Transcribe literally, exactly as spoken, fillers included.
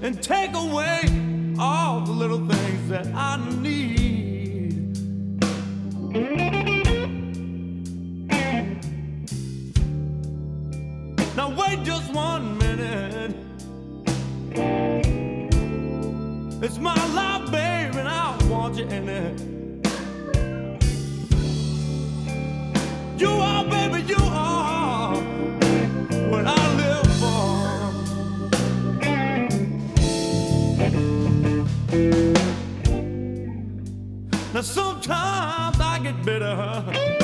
and take away all the little things that I need. Now wait just one minute. It's my life, baby, and I want you in it. You are, baby, you are what I live for. Now sometimes I get bitter